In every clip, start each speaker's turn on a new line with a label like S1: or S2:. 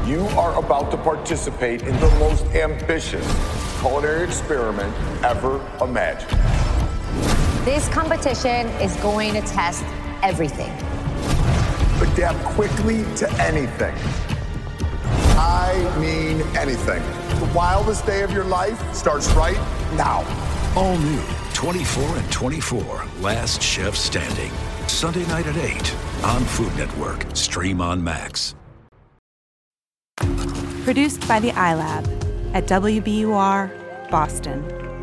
S1: You are about to participate in the most ambitious culinary experiment ever imagined.
S2: This competition is going to test everything.
S1: Adapt quickly to anything. I mean anything. The wildest day of your life starts right now.
S3: All new 24 and 24, Last Chef Standing. Sunday night at 8 on Food Network. Stream on Max.
S4: Produced by the iLab at WBUR, Boston.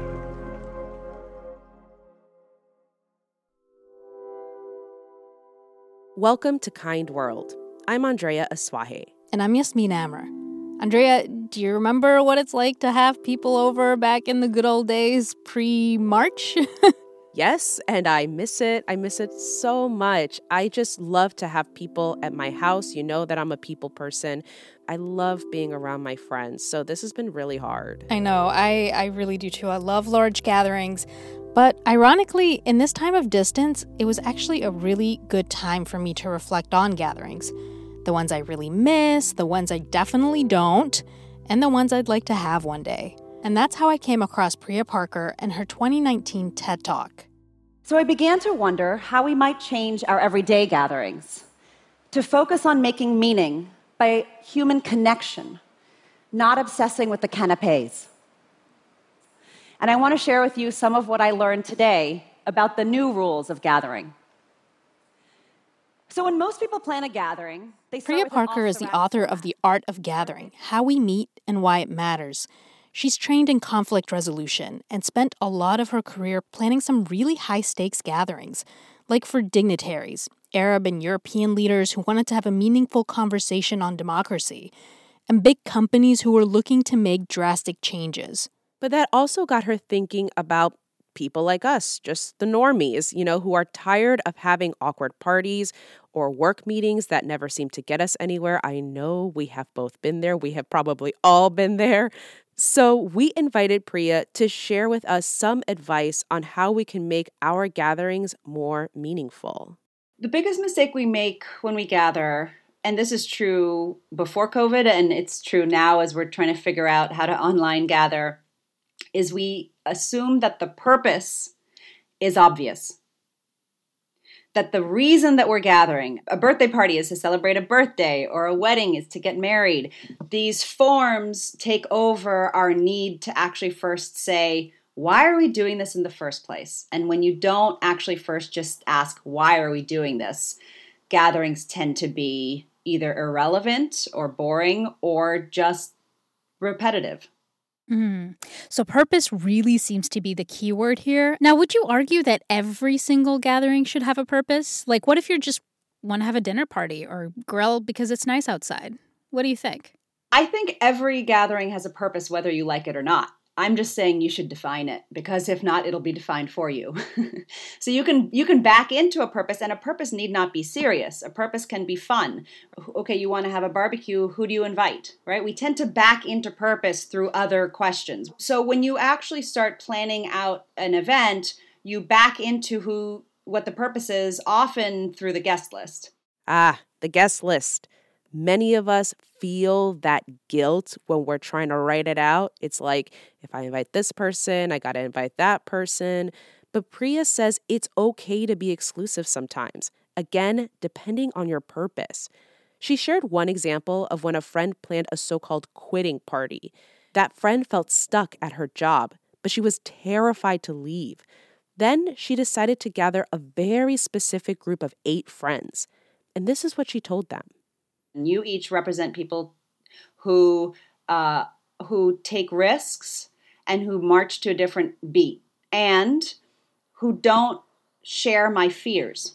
S5: Welcome to Kind World. I'm Andrea Aswahe.
S6: And I'm Yasmin Amr. Andrea, do you remember what it's like to have people over back in the good old days pre-March?
S5: Yes, and I miss it. I miss it so much. I just love to have people at my house. You know that I'm a people person. I love being around my friends. So this has been really hard.
S6: I know. I really do too. I love large gatherings. But ironically, in this time of distance, it was actually a really good time for me to reflect on gatherings. The ones I really miss, the ones I definitely don't, and the ones I'd like to have one day. And that's how I came across Priya Parker and her 2019 TED Talk.
S7: So I began to wonder how we might change our everyday gatherings to focus on making meaning by human connection, not obsessing with the canapés. And I want to share with you some of what I learned today about the new rules of gathering. So when most people plan a gathering, they start
S6: Priya
S7: with an
S6: Parker is the
S7: off-the-rack
S6: author of The Art of Gathering, How We Meet and Why It Matters. She's trained in conflict resolution and spent a lot of her career planning some really high-stakes gatherings, like for dignitaries, Arab and European leaders who wanted to have a meaningful conversation on democracy, and big companies who were looking to make drastic changes.
S5: But that also got her thinking about people like us, just the normies, who are tired of having awkward parties or work meetings that never seem to get us anywhere. I know we have both been there. We have probably all been there. So we invited Priya to share with us some advice on how we can make our gatherings more meaningful.
S8: The biggest mistake we make when we gather, and this is true before COVID, and it's true now as we're trying to figure out how to online gather, is we assume that the purpose is obvious. That the reason that we're gathering, a birthday party is to celebrate a birthday, or a wedding is to get married. These forms take over our need to actually first say, why are we doing this in the first place? And when you don't actually first just ask, why are we doing this? Gatherings tend to be either irrelevant or boring or just repetitive.
S6: So purpose really seems to be the key word here. Now, would you argue that every single gathering should have a purpose? Like, what if you just want to have a dinner party or grill because it's nice outside? What do you think?
S8: I think every gathering has a purpose, whether you like it or not. I'm just saying you should define it, because if not, it'll be defined for you. So you can back into a purpose, and a purpose need not be serious. A purpose can be fun. Okay, you want to have a barbecue, who do you invite, right? We tend to back into purpose through other questions. So when you actually start planning out an event, you back into what the purpose is, often through the guest list.
S5: The guest list. Many of us feel that guilt when we're trying to write it out. It's like, if I invite this person, I got to invite that person. But Priya says it's okay to be exclusive sometimes. Again, depending on your purpose. She shared one example of when a friend planned a so-called quitting party. That friend felt stuck at her job, but she was terrified to leave. Then she decided to gather a very specific group of 8 friends. And this is what she told them.
S8: You each represent people who take risks and who march to a different beat and who don't share my fears.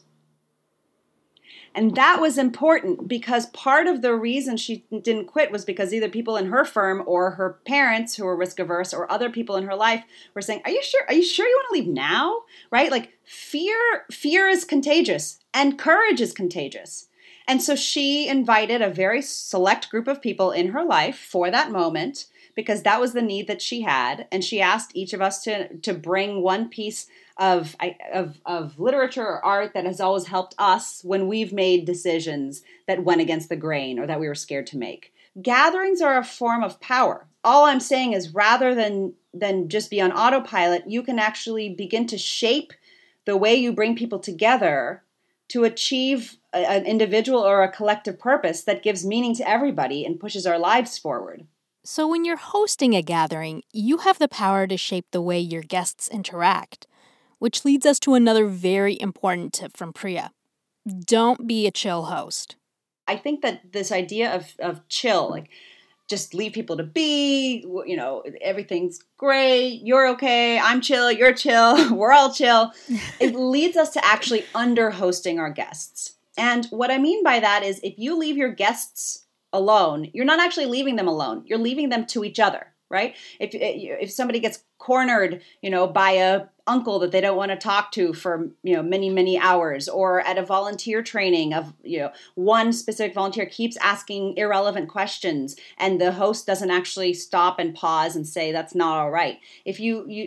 S8: And that was important, because part of the reason she didn't quit was because either people in her firm or her parents who were risk averse or other people in her life were saying, are you sure you want to leave now? Right? Like fear is contagious and courage is contagious. And so she invited a very select group of people in her life for that moment, because that was the need that she had. And she asked each of us to bring one piece of literature or art that has always helped us when we've made decisions that went against the grain or that we were scared to make. Gatherings are a form of power. All I'm saying is rather than just be on autopilot, you can actually begin to shape the way you bring people together to achieve an individual or a collective purpose that gives meaning to everybody and pushes our lives forward.
S6: So when you're hosting a gathering, you have the power to shape the way your guests interact, which leads us to another very important tip from Priya. Don't be a chill host.
S8: I think that this idea of chill, like just leave people to be, everything's great, you're okay, I'm chill, you're chill, we're all chill. It leads us to actually under-hosting our guests. And what I mean by that is if you leave your guests alone, you're not actually leaving them alone, you're leaving them to each other, right? If somebody gets cornered, by a uncle that they don't want to talk to for, many, many hours, or at a volunteer training of, one specific volunteer keeps asking irrelevant questions and the host doesn't actually stop and pause and say, that's not all right. If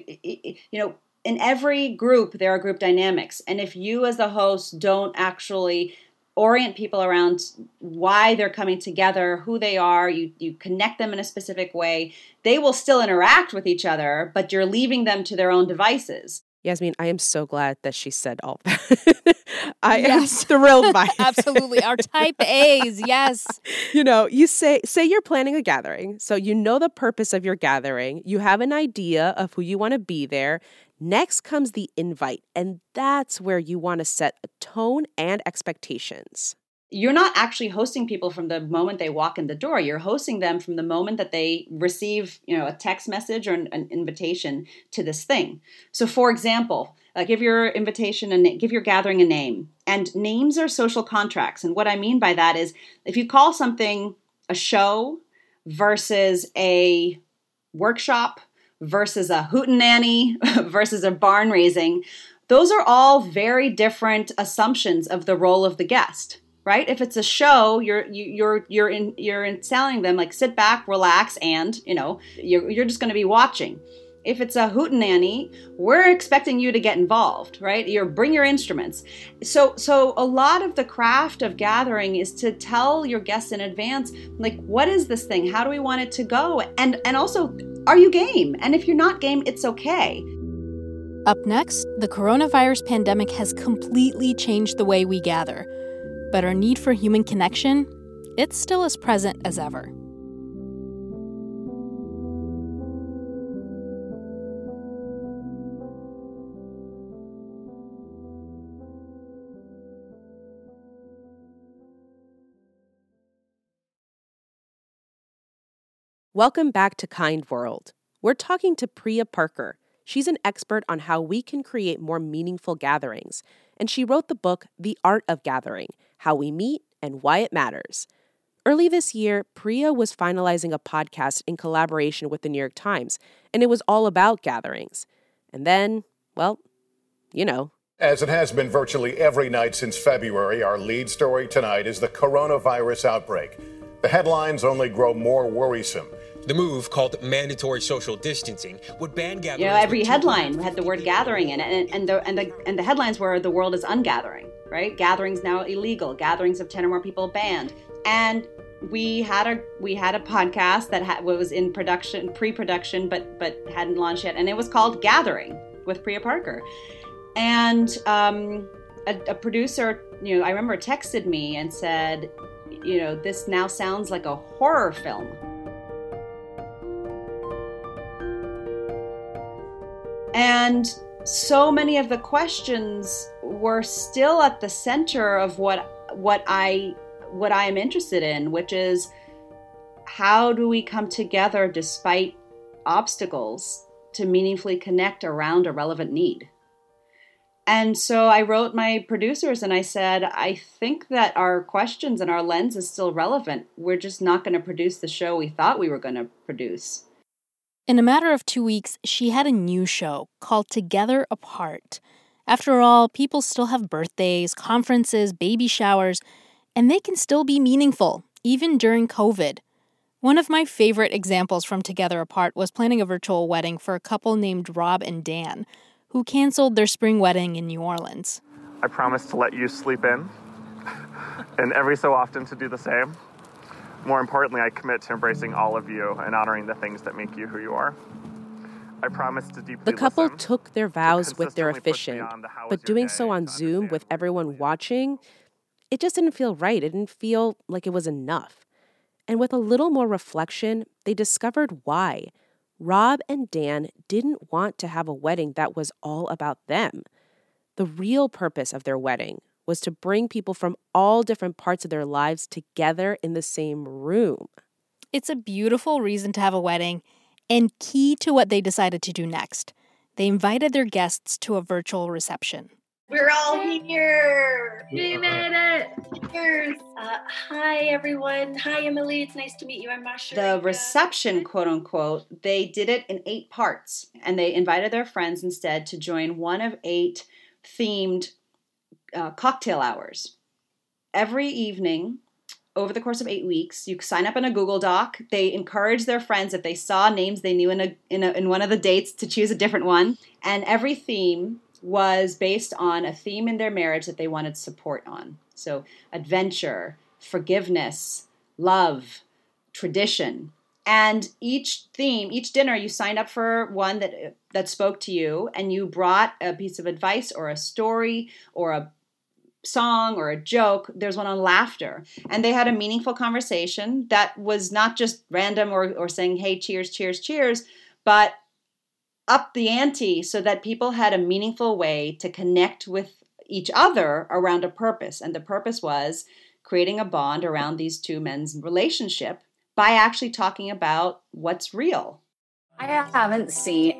S8: in every group, there are group dynamics. And if you as the host don't actually orient people around why they're coming together, who they are, you connect them in a specific way, they will still interact with each other, but you're leaving them to their own devices.
S5: Yasmin, I am so glad that she said all that. I am thrilled by it.
S6: Absolutely. Our type A's, yes.
S5: You say you're planning a gathering. So you know the purpose of your gathering. You have an idea of who you want to be there. Next comes the invite. And that's where you want to set a tone and expectations.
S8: You're not actually hosting people from the moment they walk in the door. You're hosting them from the moment that they receive, a text message or an invitation to this thing. So, for example, give your invitation and give your gathering a name. And names are social contracts. And what I mean by that is if you call something a show versus a workshop versus a hootenanny versus a barn raising, those are all very different assumptions of the role of the guest. Right? If it's a show, you're selling them like sit back, relax, and you're just going to be watching. If it's a hootenanny, we're expecting you to get involved, right? Bring your instruments. So a lot of the craft of gathering is to tell your guests in advance, like, what is this thing? How do we want it to go? And also, are you game? And if you're not game, it's okay.
S6: Up next, the coronavirus pandemic has completely changed the way we gather. But our need for human connection, it's still as present as ever.
S5: Welcome back to Kind World. We're talking to Priya Parker. She's an expert on how we can create more meaningful gatherings, and she wrote the book, The Art of Gathering, How We Meet and Why It Matters. Early this year, Priya was finalizing a podcast in collaboration with the New York Times, and it was all about gatherings. And then,
S9: As it has been virtually every night since February, our lead story tonight is the coronavirus outbreak. The headlines only grow more worrisome.
S10: The move, called mandatory social distancing, would ban gatherings.
S8: Every headline had the word gathering in it, and the headlines were the world is ungathering, right? Gatherings now illegal. Gatherings of 10 or more people banned. And we had a podcast that was in production, pre-production, but hadn't launched yet, and it was called Gathering with Priya Parker. And a producer, I remember texted me and said, this now sounds like a horror film. And so many of the questions were still at the center of what I am interested in, which is how do we come together despite obstacles to meaningfully connect around a relevant need? And so I wrote my producers and I said, I think that our questions and our lens is still relevant. We're just not going to produce the show we thought we were going to produce.
S6: In a matter of 2 weeks, she had a new show called Together Apart. After all, people still have birthdays, conferences, baby showers, and they can still be meaningful, even during COVID. One of my favorite examples from Together Apart was planning a virtual wedding for a couple named Rob and Dan, who canceled their spring wedding in New Orleans.
S11: I promise to let you sleep in, and every so often to do the same. More importantly, I commit to embracing all of you and honoring the things that make you who you are. I promise to deeply
S5: The couple
S11: listen,
S5: took their vows with their
S11: consistently push
S5: officiant,
S11: beyond the how
S5: but
S11: was your
S5: doing
S11: day
S5: so on
S11: to
S5: Zoom
S11: understand
S5: with
S11: what
S5: everyone
S11: really is.
S5: watching, it just didn't feel right. It didn't feel like it was enough. And with a little more reflection, they discovered why. Rob and Dan didn't want to have a wedding that was all about them. The real purpose of their wedding was to bring people from all different parts of their lives together in the same room.
S6: It's a beautiful reason to have a wedding, and key to what they decided to do next. They invited their guests to a virtual reception.
S12: We're all here! We made it! Cheers! Hi, everyone. Hi, Emily. It's nice to meet you. I'm Masha.
S8: The reception, quote unquote, they did it in 8 parts, and they invited their friends instead to join one of 8 themed cocktail hours. Every evening, over the course of 8 weeks, you sign up in a Google Doc. They encouraged their friends, if they saw names they knew in one of the dates, to choose a different one. And every theme was based on a theme in their marriage that they wanted support on. So adventure, forgiveness, love, tradition. And each theme, each dinner, you signed up for one that spoke to you, and you brought a piece of advice or a story or a song or a joke. There's one on laughter. And they had a meaningful conversation that was not just random or saying, hey, cheers, cheers, cheers, but up the ante so that people had a meaningful way to connect with each other around a purpose. And the purpose was creating a bond around these two men's relationship by actually talking about what's real.
S13: I haven't seen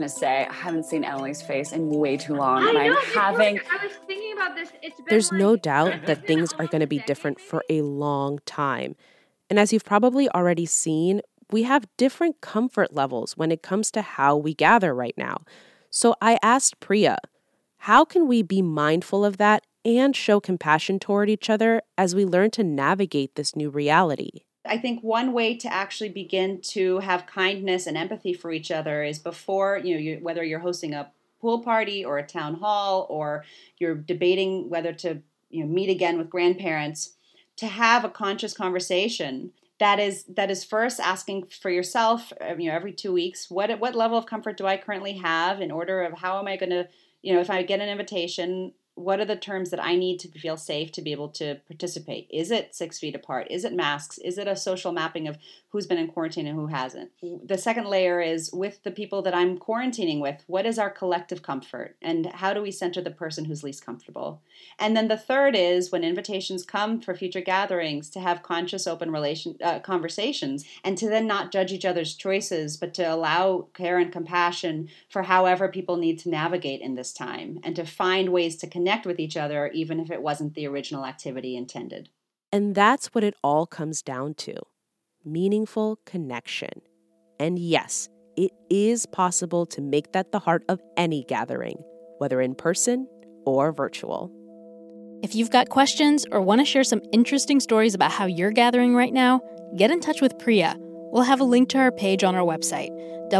S13: Emily's face in way too long.
S12: I know,
S13: I
S12: was thinking about this.
S5: There's no doubt that things are going to be different for a long time. And as you've probably already seen, we have different comfort levels when it comes to how we gather right now. So I asked Priya, how can we be mindful of that and show compassion toward each other as we learn to navigate this new reality?
S8: I think one way to actually begin to have kindness and empathy for each other is before, whether you're hosting a pool party or a town hall, or you're debating whether to meet again with grandparents, to have a conscious conversation that is first asking for yourself, every 2 weeks, what level of comfort do I currently have in order of how am I going to, if I get an invitation, what are the terms that I need to feel safe to be able to participate? Is it 6 feet apart? Is it masks? Is it a social mapping of who's been in quarantine and who hasn't? The second layer is with the people that I'm quarantining with, what is our collective comfort? And how do we center the person who's least comfortable? And then the third is when invitations come for future gatherings, to have conscious, open conversations, and to then not judge each other's choices, but to allow care and compassion for however people need to navigate in this time, and to find ways to connect with each other, even if it wasn't the original activity intended.
S5: And that's what it all comes down to. Meaningful connection. And yes, it is possible to make that the heart of any gathering, whether in person or virtual.
S6: If you've got questions or want to share some interesting stories about how you're gathering right now, get in touch with Priya. We'll have a link to her page on our website,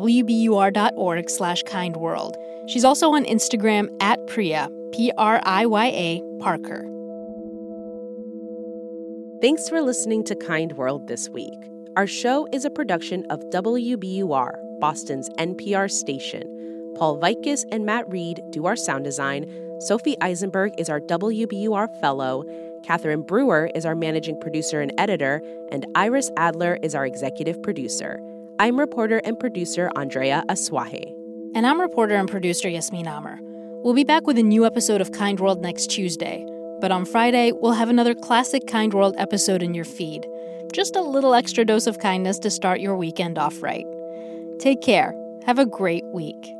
S6: wbur.org/kindworld. She's also on Instagram @Priya, Priya Parker.
S5: Thanks for listening to Kind World this week. Our show is a production of WBUR, Boston's NPR station. Paul Vaitkus and Matt Reed do our sound design. Sophie Eisenberg is our WBUR fellow. Catherine Brewer is our managing producer and editor. And Iris Adler is our executive producer. I'm reporter and producer Andrea Asuaje.
S6: And I'm reporter and producer Yasmin Amer. We'll be back with a new episode of Kind World next Tuesday. But on Friday, we'll have another classic Kind World episode in your feed. Just a little extra dose of kindness to start your weekend off right. Take care. Have a great week.